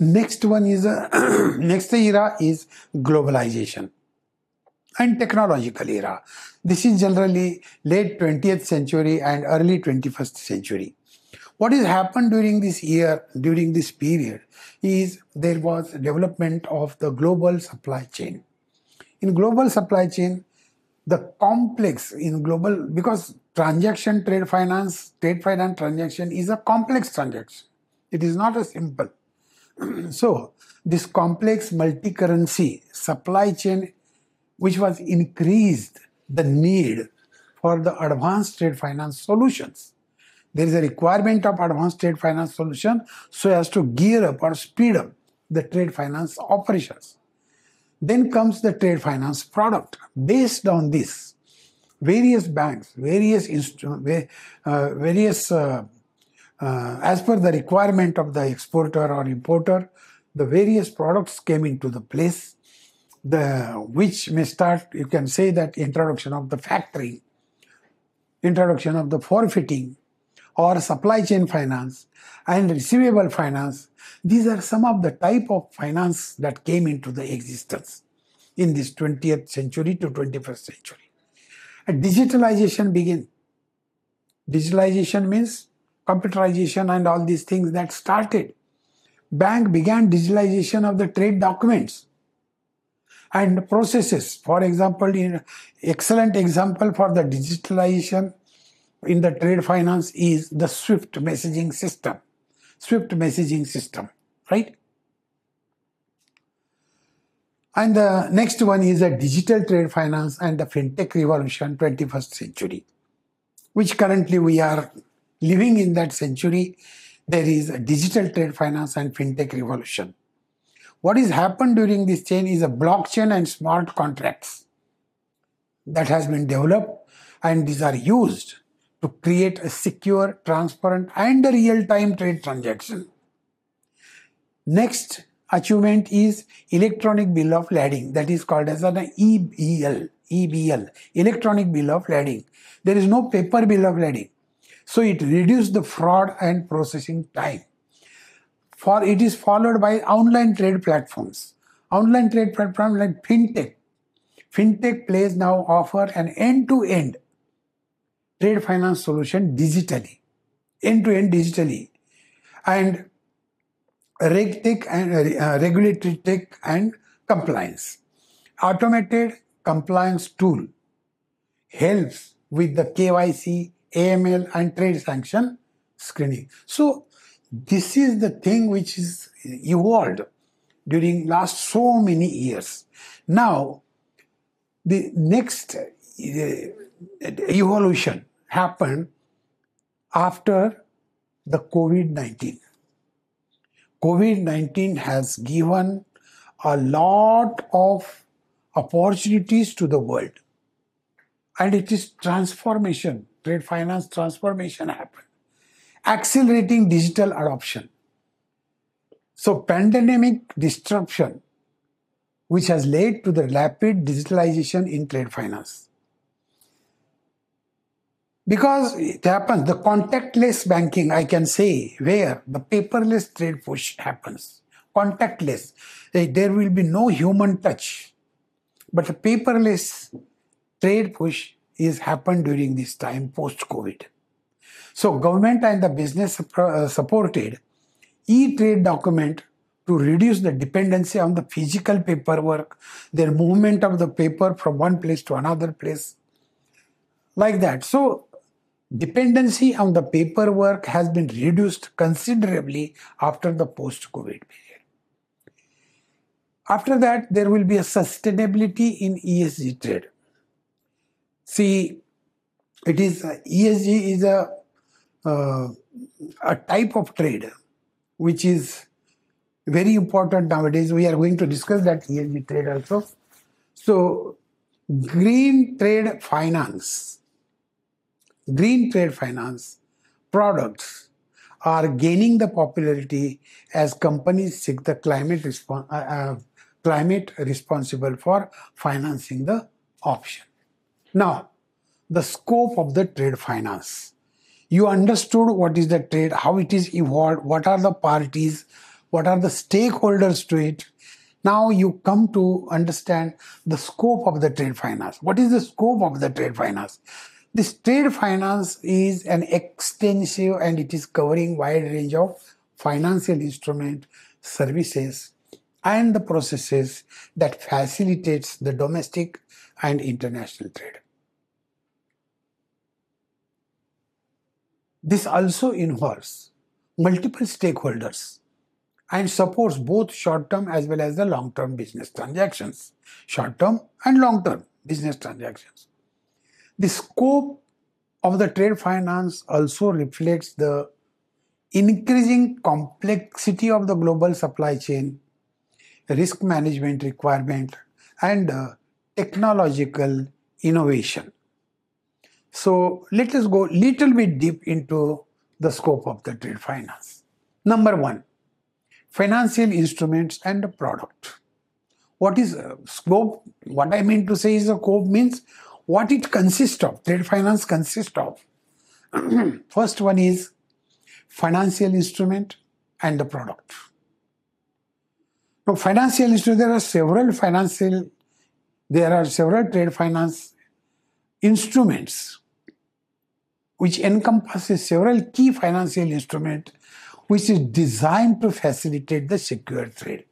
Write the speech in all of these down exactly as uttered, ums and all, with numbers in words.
Next one is, uh, next era is globalization and technological era. This is generally late twentieth century and early twenty-first century. What has happened during this year, during this period, is there was development of the global supply chain. In global supply chain, the complex in global, because transaction, trade finance, trade finance transaction is a complex transaction. It is not a simple. So this complex multi-currency supply chain, which was increased the need for the advanced trade finance solutions. There is a requirement of advanced trade finance solution so as to gear up or speed up the trade finance operations. Then comes the trade finance product. Based on this, various banks, various instruments, uh, various uh, uh, as per the requirement of the exporter or importer, the various products came into the place, the which may start, you can say that introduction of the factoring, introduction of the forfeiting, or supply chain finance and receivable finance. These are some of the type of finance that came into the existence in this twentieth century to twenty-first century. And digitalization began. Digitalization means computerization and all these things that started. Bank began digitalization of the trade documents and processes. For example, in excellent example for the digitalization in the trade finance is the SWIFT messaging system. SWIFT messaging system, right? And the next one is a digital trade finance and the fintech revolution, twenty-first century, which currently we are living in that century. There is a digital trade finance and fintech revolution. What has happened during this chain is a blockchain and smart contracts that has been developed, and these are used to create a secure, transparent, and a real-time trade transaction. Next achievement is electronic bill of lading, that is called as an E B L, E B L, electronic bill of lading. There is no paper bill of lading. So it reduced the fraud and processing time. For it is followed by online trade platforms. Online trade platforms like fintech. Fintech players now offer an end-to-end trade finance solution digitally, end-to-end digitally, and RegTech and uh, regulatory tech and compliance. Automated compliance tool helps with the K Y C, A M L, and trade sanction screening. So this is the thing which is evolved during last so many years. Now, the next evolution happened after the COVID nineteen. COVID nineteen has given a lot of opportunities to the world. And it is transformation, trade finance transformation happened. Accelerating digital adoption. So pandemic disruption, which has led to the rapid digitalization in trade finance. Because it happens, the contactless banking, I can say, where the paperless trade push happens. Contactless. There will be no human touch. But the paperless trade push is happened during this time post-COVID. So government and the business supported e-trade document to reduce the dependency on the physical paperwork, their movement of the paper from one place to another place, like that. So dependency on the paperwork has been reduced considerably after the post-COVID period. After that, there will be a sustainability in E S G trade. See, it is uh, E S G is a uh, a type of trade which is very important nowadays. We are going to discuss that E S G trade also. So, green trade finance, green trade finance products are gaining the popularity as companies seek the climate respons- uh, uh, climate responsible for financing the option. Now, the scope of the trade finance. You understood what is the trade, how it is evolved, what are the parties, what are the stakeholders to it. Now you come to understand the scope of the trade finance. What is the scope of the trade finance? This trade finance is an extensive and it is covering wide range of financial instrument, services, and the processes that facilitates the domestic and international trade. This also involves multiple stakeholders and supports both short-term as well as the long-term business transactions, short-term and long-term business transactions. The scope of the trade finance also reflects the increasing complexity of the global supply chain, risk management requirement, and uh, technological innovation. So let us go little bit deep into the scope of the trade finance. Number one, financial instruments and the product. What is uh, scope? What I mean to say is the scope means what it consists of. Trade finance consists of. First one is financial instrument and the product. Now, financial instrument, there are several financial, there are several trade finance instruments which encompasses several key financial instruments which is designed to facilitate the secure trade.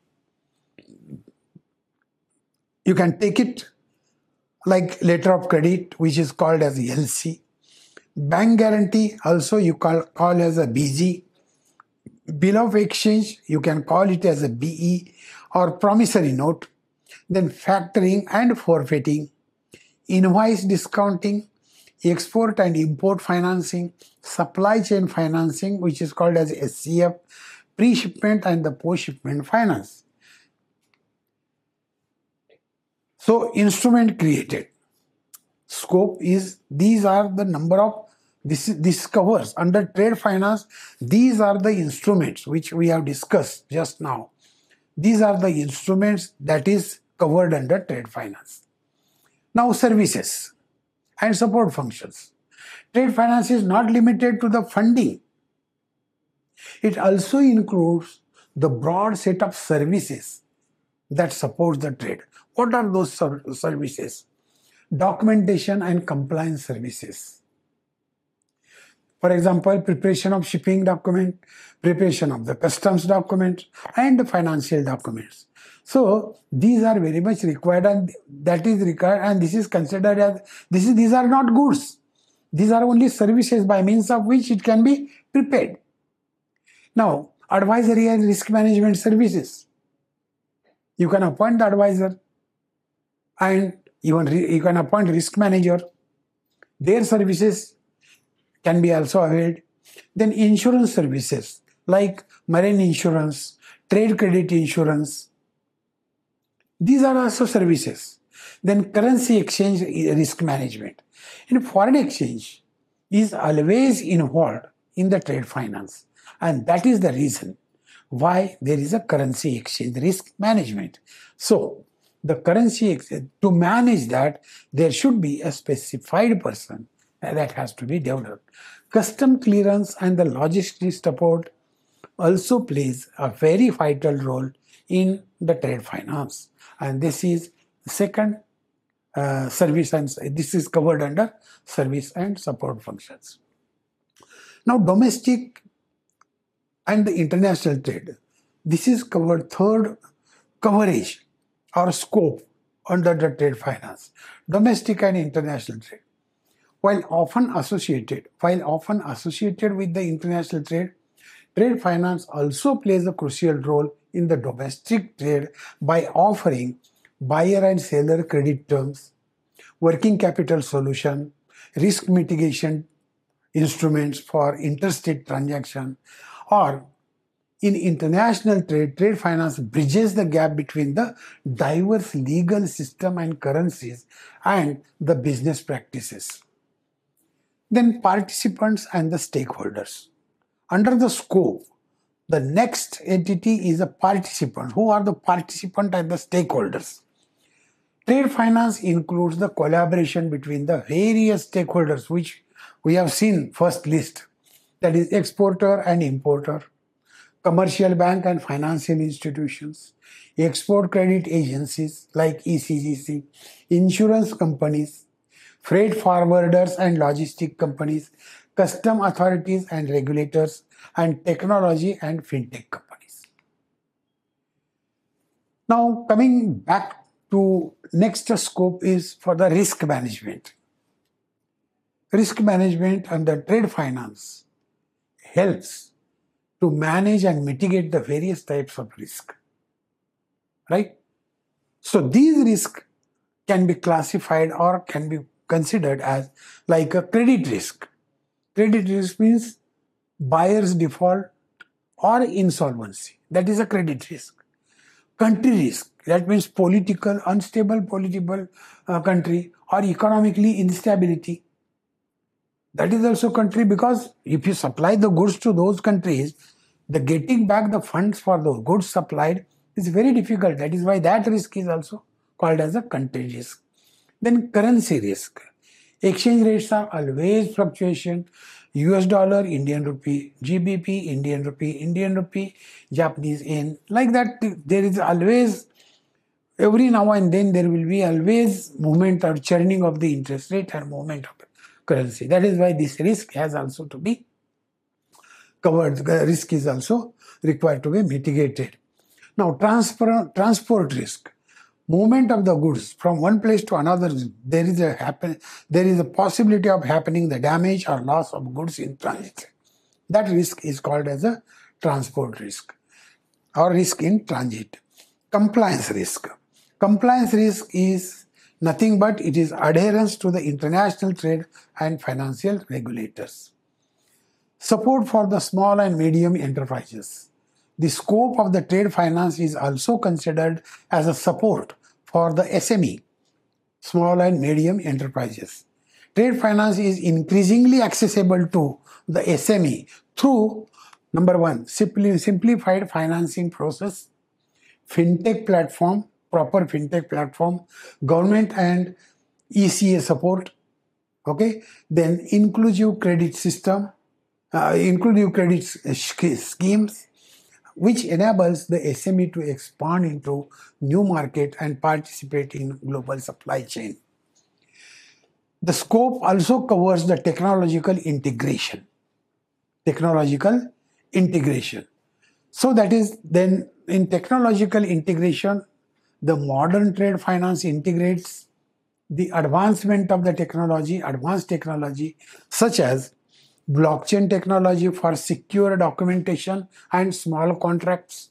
You can take it like letter of credit, which is called as L C. Bank guarantee, also you call, call as a B G. Bill of exchange, you can call it as a B E or promissory note. Then factoring and forfeiting, invoice discounting, export and import financing, supply chain financing, which is called as S C F, pre-shipment and the post-shipment finance. So, instrument created. Scope is, these are the number of, this, this covers under trade finance, these are the instruments which we have discussed just now. These are the instruments that is covered under trade finance. Now, services and support functions. Trade finance is not limited to the funding. It also includes the broad set of services that support the trade. What are those services? Documentation and compliance services. For example, preparation of shipping document, preparation of the customs document, and the financial documents. So these are very much required, and that is required, and this is considered as this is these are not goods. These are only services by means of which it can be prepared. Now, advisory and risk management services. You can appoint the advisor, and even you can appoint risk manager. Their services can be also availed. Then insurance services like marine insurance, trade credit insurance. These are also services. Then currency exchange risk management. And foreign exchange is always involved in the trade finance. And that is the reason why there is a currency exchange risk management. So, the currency exchange, to manage that, there should be a specified person that has to be developed. Custom clearance and the logistics support also plays a very vital role in the trade finance. And this is second uh, service, and this is covered under service and support functions. Now, domestic and the international trade. This is covered third coverage or scope under the trade finance. Domestic and international trade. While often associated, while often associated with the international trade, trade finance also plays a crucial role in the domestic trade by offering buyer and seller credit terms, working capital solution, risk mitigation instruments for interstate transaction, or in international trade, trade finance bridges the gap between the diverse legal system and currencies and the business practices. Then participants and the stakeholders. Under the scope, the next entity is a participant. Who are the participant and the stakeholders? Trade finance includes the collaboration between the various stakeholders, which we have seen first list, that is exporter and importer, commercial bank and financial institutions, export credit agencies like E C G C, insurance companies, freight forwarders and logistic companies, custom authorities and regulators, and technology and fintech companies. Now, coming back to next scope is for the risk management. Risk management under trade finance helps to manage and mitigate the various types of risk, right? So these risks can be classified or can be considered as like a credit risk. Credit risk means buyer's default or insolvency. That is a credit risk. Country risk, that means political, unstable political uh, country or economically instability. That is also country, because if you supply the goods to those countries, the getting back the funds for the goods supplied is very difficult. That is why that risk is also called as a country risk. Then currency risk. Exchange rates are always fluctuation. U S dollar, Indian rupee, G B P, Indian rupee, Indian rupee, Japanese yen. Like that, there is always, every now and then there will be always movement or churning of the interest rate and movement of currency. That is why this risk has also to be covered. The risk is also required to be mitigated. Now, transfer, transport risk. Movement of the goods from one place to another, there is a happen, there is a possibility of happening the damage or loss of goods in transit. That risk is called as a transport risk or risk in transit. Compliance risk. Compliance risk is nothing but it is adherence to the international trade and financial regulators. Support for the small and medium enterprises. The scope of the trade finance is also considered as a support for the S M E, small and medium enterprises. Trade finance is increasingly accessible to the S M E through, number one, simply simplified financing process, fintech platform, proper fintech platform, government and E C A support, okay, then inclusive credit system, uh, inclusive credit schemes, which enables the S M E to expand into new market and participate in global supply chain. The scope also covers the technological integration. Technological integration. So that is then in technological integration, the modern trade finance integrates the advancement of the technology, advanced technology, such as blockchain technology for secure documentation and small contracts,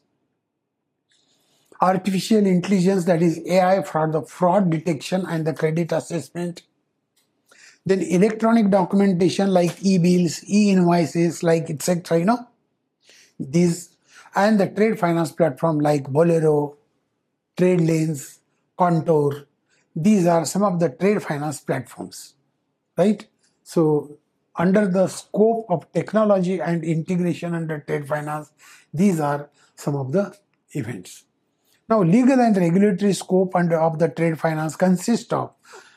artificial intelligence, that is A I, for the fraud detection and the credit assessment, then electronic documentation like e-bills, e-invoices, like et cetera, you know, these, and the trade finance platform like Bolero, Trade Lanes, Contour. These are some of the trade finance platforms, right? So under the scope of technology and integration under trade finance, these are some of the events. Now, legal and regulatory scope under of the trade finance consists of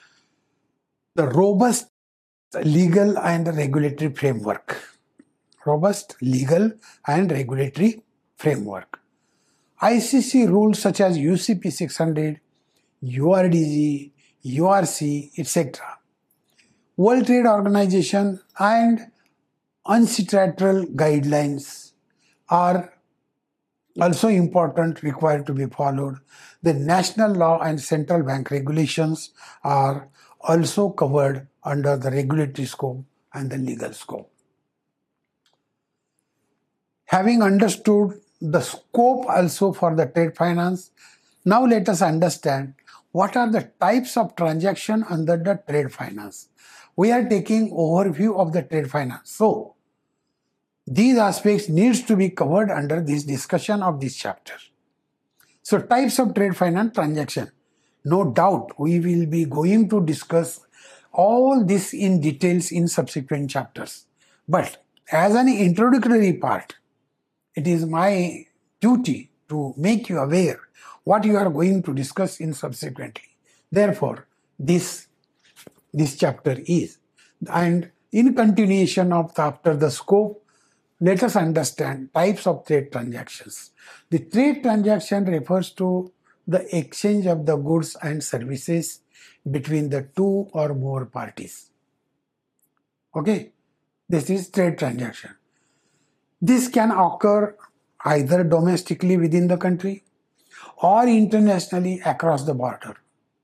the robust legal and regulatory framework. Robust legal and regulatory framework. I C C rules such as U C P six hundred, U R D G, U R C, et cetera. World Trade Organization and UNCITRAL guidelines are also important, required to be followed. The national law and central bank regulations are also covered under the regulatory scope and the legal scope. Having understood the scope also for the trade finance, now let us understand what are the types of transaction under the trade finance. We are taking overview of the trade finance. So, these aspects needs to be covered under this discussion of this chapter. So, types of trade finance transaction. No doubt we will be going to discuss all this in details in subsequent chapters. But as an introductory part, it is my duty to make you aware what you are going to discuss in subsequently. Therefore, this, this chapter is. And in continuation of the, after the scope, let us understand types of trade transactions. The trade transaction refers to the exchange of the goods and services between the two or more parties. Okay, this is trade transaction. This can occur either domestically within the country or internationally across the border.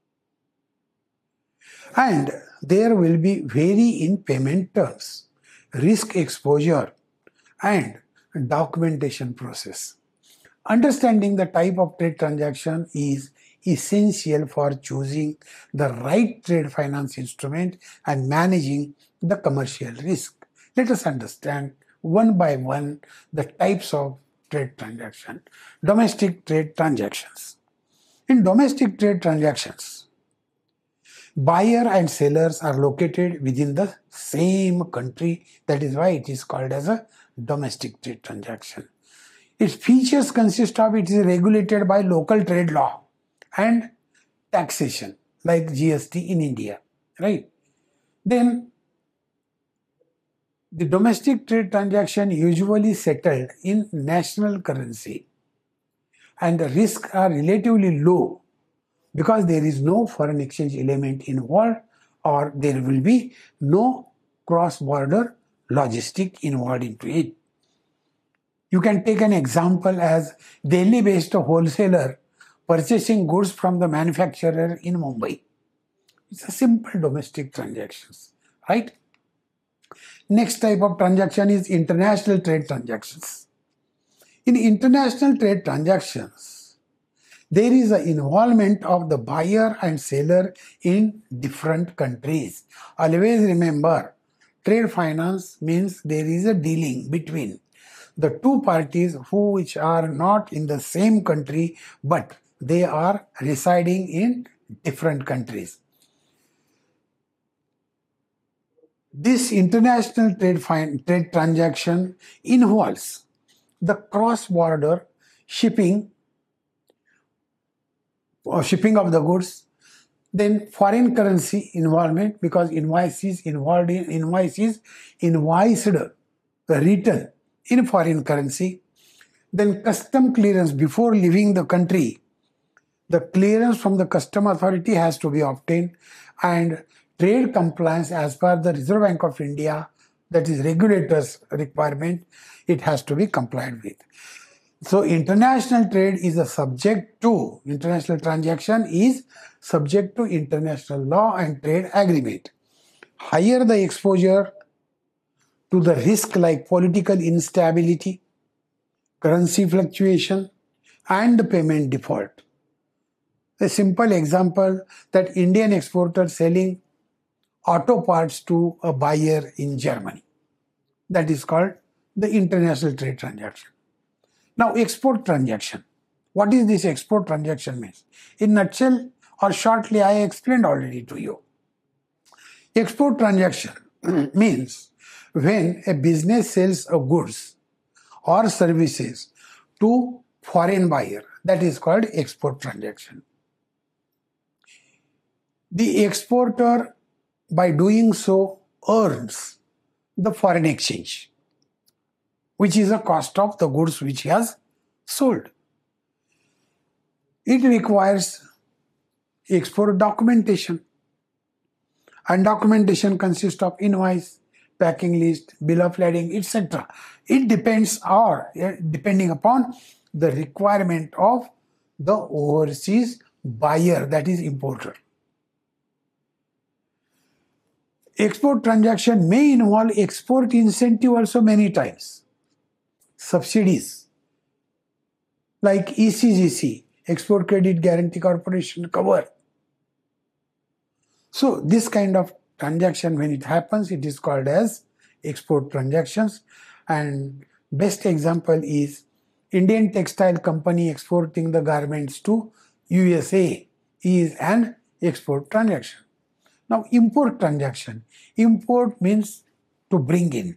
And there will be vary in payment terms, risk exposure, and documentation process. Understanding the type of trade transaction is essential for choosing the right trade finance instrument and managing the commercial risk. Let us understand one by one the types of trade transaction. Domestic trade transactions. In domestic trade transactions, buyer and sellers are located within the same country. That is why it is called as a domestic trade transaction. Its features consist of it is regulated by local trade law and taxation like G S T in India, right? Then the domestic trade transaction usually settled in national currency and the risks are relatively low because there is no foreign exchange element involved or there will be no cross-border logistic involved into it. You can take an example as Delhi-based wholesaler purchasing goods from the manufacturer in Mumbai. It's a simple domestic transactions, right? Next type of transaction is international trade transactions. In international trade transactions, there is an involvement of the buyer and seller in different countries. Always remember, trade finance means there is a dealing between the two parties who which are not in the same country but they are residing in different countries. This international trade, trade transaction involves the cross-border shipping or shipping of the goods, then foreign currency involvement because invoices involved in invoices invoiced written in foreign currency, then custom clearance before leaving the country. The clearance from the custom authority has to be obtained and trade compliance as per the Reserve Bank of India, that is regulators requirement, it has to be complied with. So international trade is a subject to, international transaction is subject to international law and trade agreement. Higher the exposure to the risk like political instability, currency fluctuation, and the payment default. A simple example that Indian exporter selling auto parts to a buyer in Germany. That is called the international trade transaction. Now export transaction. What is this export transaction means? In nutshell or shortly I explained already to you. Export transaction means when a business sells a goods or services to foreign buyer, that is called export transaction. The exporter by doing so earns the foreign exchange, which is the cost of the goods which he has sold. It requires export documentation, and documentation consists of invoice, packing list, bill of lading, et cetera. It depends or depending upon the requirement of the overseas buyer, that is importer. Export transaction may involve export incentive also many times. Subsidies like E C G C, Export Credit Guarantee Corporation cover. So this kind of transaction, when it happens, it is called as export transactions. And best example is Indian textile company exporting the garments to U S A is an export transaction. Now import transaction. Import means to bring in.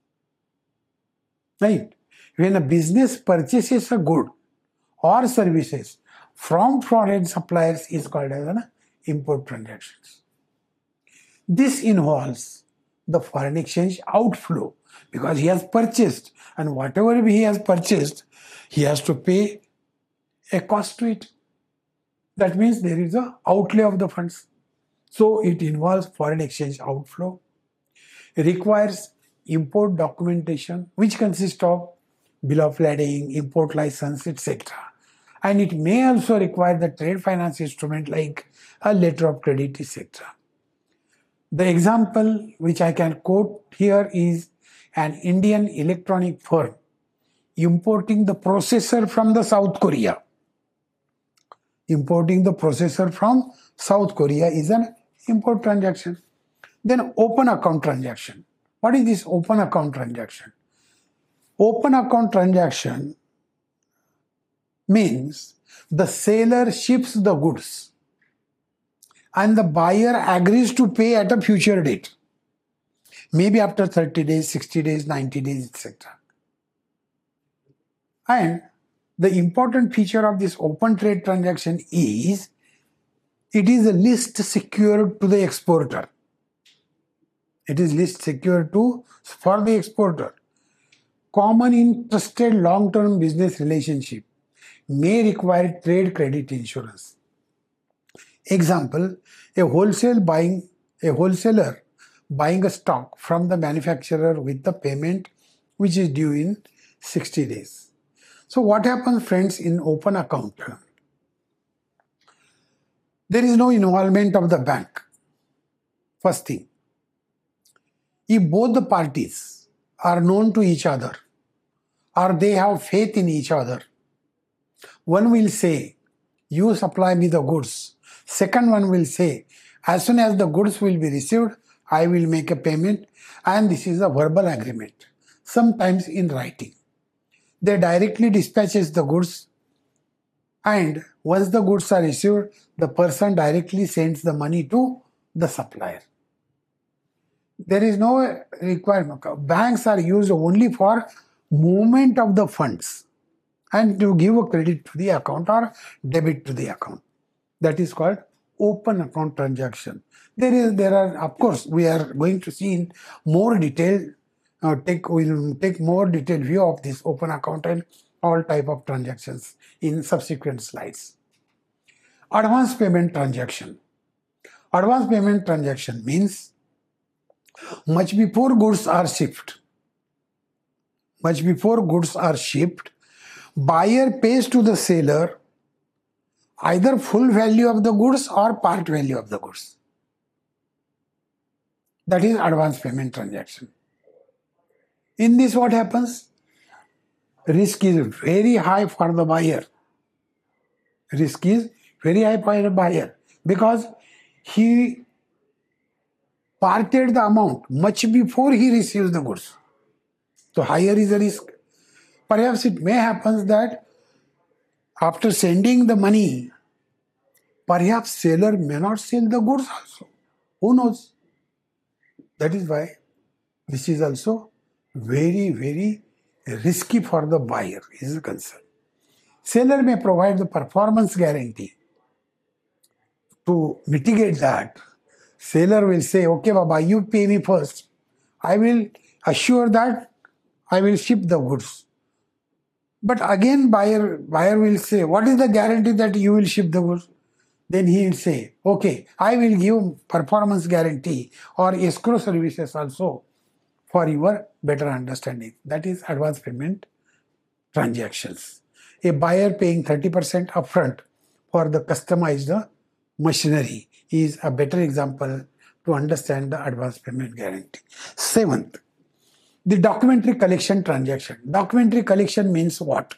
Right? When a business purchases a good or services from foreign suppliers is called as an import transactions. This involves the foreign exchange outflow, because he has purchased, and whatever he has purchased, he has to pay a cost to it. That means there is a outlay of the funds. So it involves foreign exchange outflow. It requires import documentation, which consists of bill of lading, import license, et cetera. And it may also require the trade finance instrument like a letter of credit, et cetera. The example which I can quote here is an Indian electronic firm importing the processor from the South Korea. Importing the processor from South Korea is an import transaction. Then open account transaction. What is this open account transaction? Open account transaction means the seller ships the goods and the buyer agrees to pay at a future date. Maybe after thirty days, sixty days, ninety days, et cetera. And the important feature of this open trade transaction is it is a list secured to the exporter. It is list secured to for the exporter. Common in trusted long-term business relationship may require trade credit insurance. Example, a wholesale buying a wholesaler buying a stock from the manufacturer with the payment which is due in sixty days. So what happens, friends, in open account? There is no involvement of the bank. First thing, if both the parties are known to each other or they have faith in each other, one will say, you supply me the goods. Second one will say, as soon as the goods will be received, I will make a payment, and this is a verbal agreement, sometimes in writing. They directly dispatches the goods, and once the goods are received, the person directly sends the money to the supplier. There is no requirement. Banks are used only for movement of the funds and to give a credit to the account or debit to the account. That is called open account transaction. There is, there are, of course, we are going to see in more detail, uh, take, we'll take more detailed view of this open account and all type of transactions in subsequent slides. Advance payment transaction. Advance payment transaction means much before goods are shipped, much before goods are shipped, buyer pays to the seller either full value of the goods or part value of the goods. That is advance payment transaction. In this, what happens? Risk is very high for the buyer. Risk is very high for the buyer because he parted the amount much before he receives the goods. So higher is the risk. Perhaps it may happen that after sending the money, perhaps seller may not sell the goods also. Who knows? That is why this is also very, very risky for the buyer is concerned. Seller may provide the performance guarantee. To mitigate that, seller will say, okay, Baba, you pay me first. I will assure that I will ship the goods. But again, buyer, buyer will say, what is the guarantee that you will ship the goods? Then he will say, okay, I will give performance guarantee or escrow services also for your better understanding. That is advance payment transactions. A buyer paying thirty percent upfront for the customized machinery is a better example to understand the advance payment guarantee. Seventh, the documentary collection transaction. Documentary collection means what?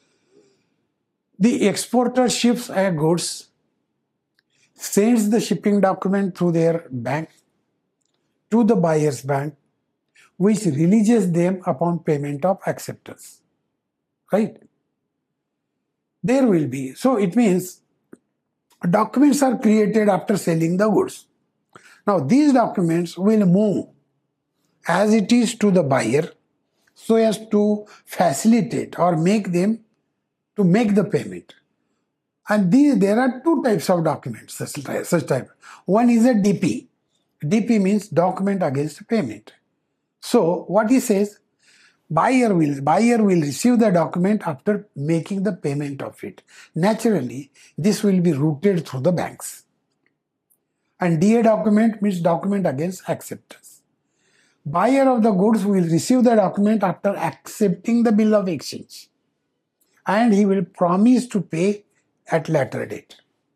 The exporter ships a goods, sends the shipping document through their bank to the buyer's bank, which releases them upon payment of acceptance. Right? There will be. So it means documents are created after selling the goods. Now these documents will move as it is to the buyer so as to facilitate or make them to make the payment. And these, there are two types of documents, such type. One is a D P. D P means document against payment. So what he says, buyer will buyer will receive the document after making the payment of it. Naturally, this will be routed through the banks. And D A document means document against acceptance. Buyer of the goods will receive the document after accepting the bill of exchange, and he will promise to pay at later date.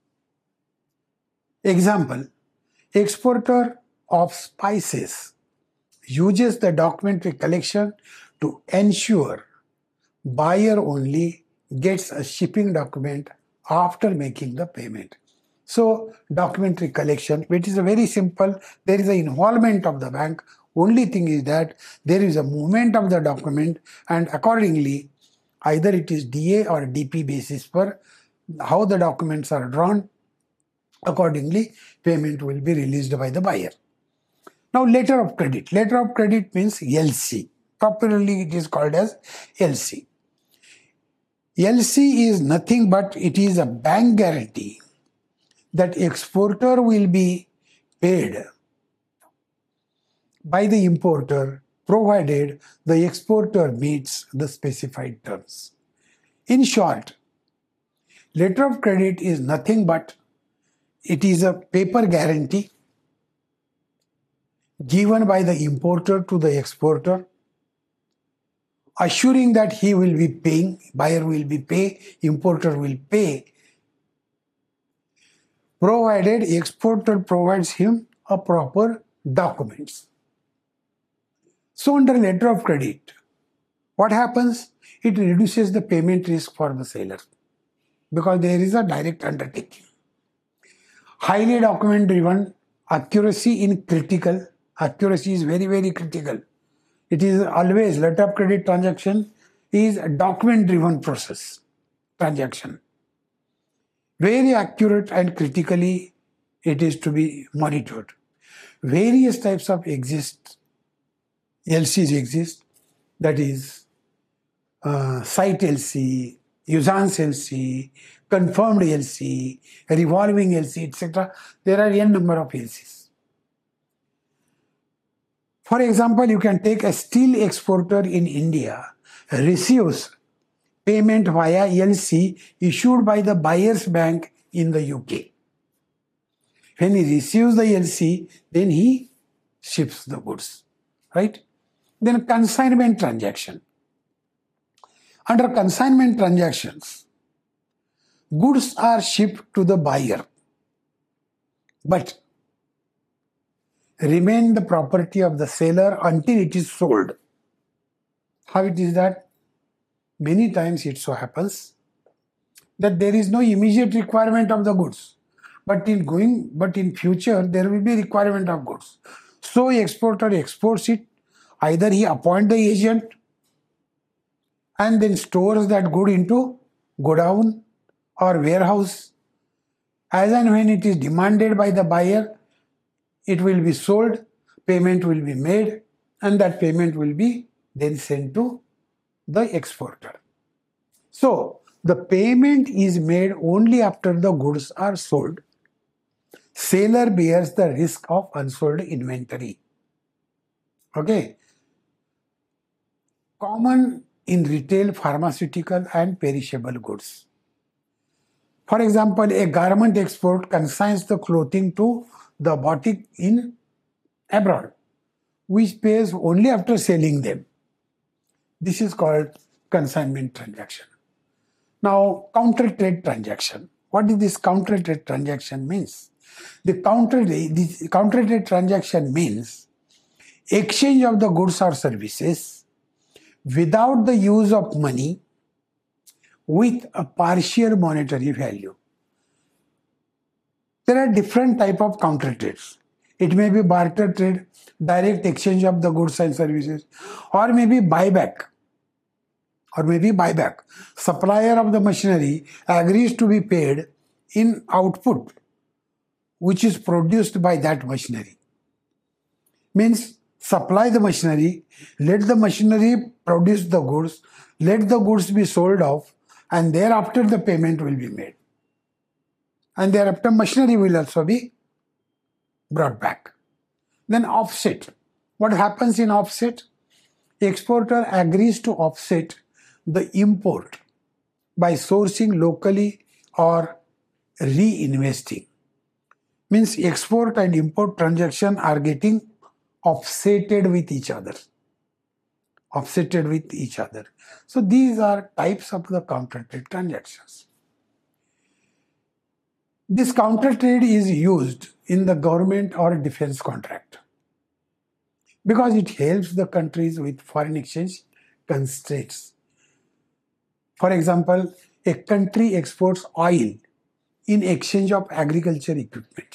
Example, exporter of spices uses the documentary collection to ensure buyer only gets a shipping document after making the payment. So documentary collection, which is a very simple, there is an involvement of the bank. Only thing is that there is a movement of the document, and accordingly either it is D A or D P basis for how the documents are drawn. Accordingly, payment will be released by the buyer. Now, letter of credit. Letter of credit means L C. Popularly, it is called as L C. L C is nothing but it is a bank guarantee that exporter will be paid by the importer provided the exporter meets the specified terms. In short, letter of credit is nothing but it is a paper guarantee given by the importer to the exporter, assuring that he will be paying, buyer will be pay, importer will pay, provided exporter provides him a proper documents. So under letter of credit, what happens? It reduces the payment risk for the seller because there is a direct undertaking. Highly document driven, accuracy in critical, accuracy is very very critical. It is always, letter of credit transaction is a document driven process, transaction. Very accurate and critically it is to be monitored. Various types of exist, L Cs exist, that is uh, site L C, usance L C, confirmed L C, revolving L C, et cetera. There are n number of L Cs. For example, you can take a steel exporter in India receives payment via L C issued by the buyer's bank in the U K. When he receives the L C, then he ships the goods, right? Then consignment transaction. Under consignment transactions, goods are shipped to the buyer, but remain the property of the seller until it is sold. How it is that? Many times it so happens that there is no immediate requirement of the goods, but in going, but in future there will be requirement of goods. So exporter exports it, either he appoints the agent and then stores that good into godown or warehouse. As and when it is demanded by the buyer, it will be sold, payment will be made, and that payment will be then sent to the exporter. So, the payment is made only after the goods are sold. Seller bears the risk of unsold inventory. Okay. Common in retail, pharmaceutical and perishable goods. For example, a garment export consigns the clothing to the boutique in abroad, which pays only after selling them. This is called consignment transaction. Now, counter trade transaction. What is this counter trade transaction means? The counter, the counter trade transaction means exchange of the goods or services without the use of money with a partial monetary value. There are different type of counter trades. It may be barter trade, direct exchange of the goods and services, or maybe buyback. Or maybe buyback. Supplier of the machinery agrees to be paid in output, which is produced by that machinery. Means supply the machinery, let the machinery produce the goods, let the goods be sold off, and thereafter the payment will be made. And thereafter machinery will also be brought back. Then offset. What happens in offset? Exporter agrees to offset the import by sourcing locally or reinvesting. Means export and import transaction are getting offsetted with each other. Offsetted with each other. So these are types of the counter trade transactions. This counter trade is used in the government or defense contract because it helps the countries with foreign exchange constraints. For example, a country exports oil in exchange of agriculture equipment.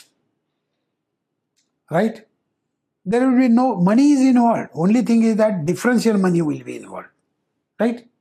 Right? There will be no money is involved. Only thing is that differential money will be involved. Right?